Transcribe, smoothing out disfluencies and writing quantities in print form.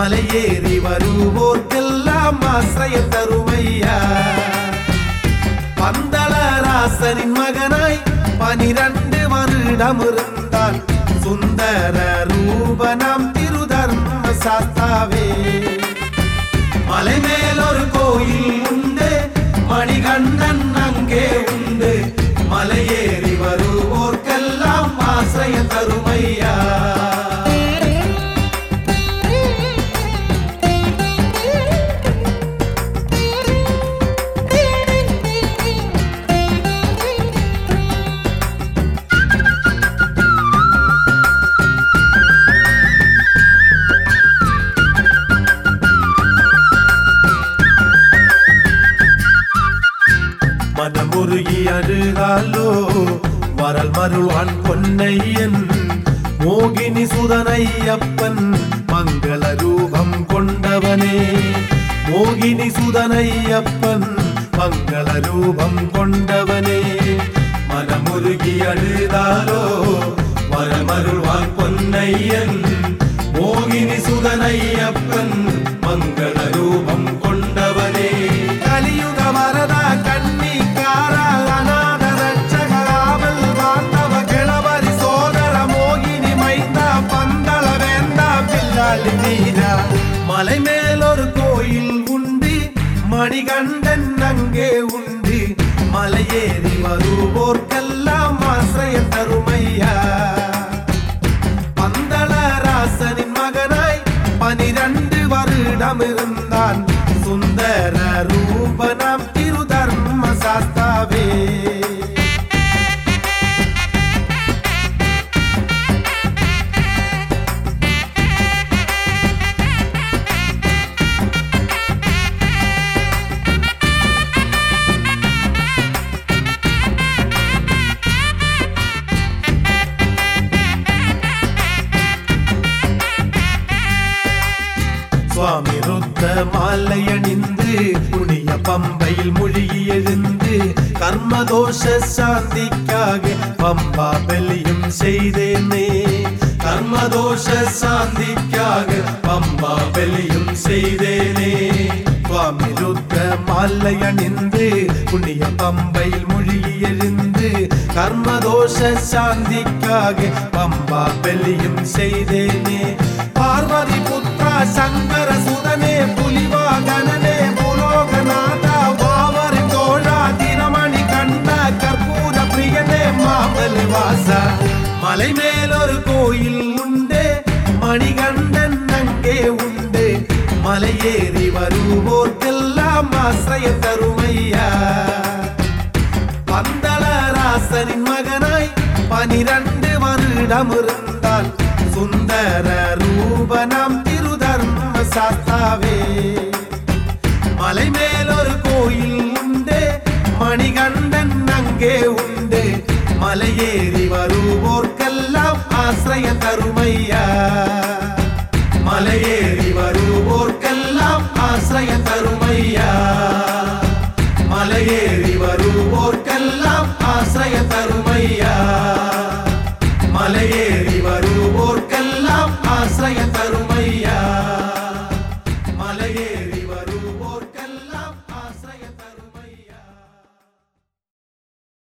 மலையேறி வருவோர்க்கெல்லாம் ஆசிரியம் தருமையா. பந்தளராசனின் மகனாய் 12 வருடம் இருந்தான் சுந்தர ரூபனாம் திருதர்ம சாஸ்தாவே. மலை மேல் ஒரு கோயில் உண்டு, மணிகண்டன் அங்கே உண்டு, மலையேறி வருவோர்க்கெல்லாம் ஆசிரியம் தருமையா. மனமுருகி அழுதாலோ வரல் மருள்வான் பொன்னையன், மோகினி சுதனையப்பன் மங்கள ரூபம் கொண்டவனே. மோகினி சுதனையப்பன் மங்கள ரூபம் கொண்டவனே. மனமுருகி அழுதாலோ வரல் மருள்வான் பொன்னையன், மோகினி சுதனையப்பன் மங்கள ரூபம் கொண்டவனே. கலியுக வரதா மலை மேல் ஒரு கோயில் உண்டு, மணிகண்டன் அங்கே உண்டு, மலையேறி வருவோர்க்கெல்லாம் ஆசிரியம் தருமையா. பந்தளராசனின் மகனாய் 12 வருடம் இருந்தான் சுந்தர ரூபனாம் திருதர்ம சாஸ்தாவே. சுவாமி ருத்த மாலையணிந்து புனிய பம்பையில் மொழிகி எழுந்து, கர்மதோஷ சாந்திக்காக பம்பா பலியும் செய்தேனே. கர்மதோஷ சாந்திக்காக பம்பா பலியும் செய்தேனே. சுவாமி ருத்த மாலையணிந்து புனிய பம்பையில் மொழிகி எழுந்து, கர்மதோஷ சாந்திக்காக பம்பா பலியும் செய்தேனே. பார்வதி புத்ரா சங்கர சுதனே புலிவாகனே புலோகநாதா வாவரி தோழா தினமணி கண்ணா கற்பூர பிரியனே மாவலி வாசா. மலை மேல் ஒரு கோயில் உண்டு, மணிகண்டன் அங்கே உண்டு, மலையேறி வருவோர்க்கெல்லாம் ஆசிரியம் தருமையா. பந்தளராசனின் மகனாய் 12 வருடம் இருந்தான் சுந்தர ரூபனாம் திருதர்ம சாஸ்தாவே. மலை மேல் ஒரு கோயில் உண்டு, மணிகண்டன் அங்கே உண்டு, மலையேறி வருவோர்க்கெல்லாம் ஆசிரியம் தருமையா. மலையேறி வருவோர்க்கெல்லாம் ஆசிரியம் தருமையா. மலையே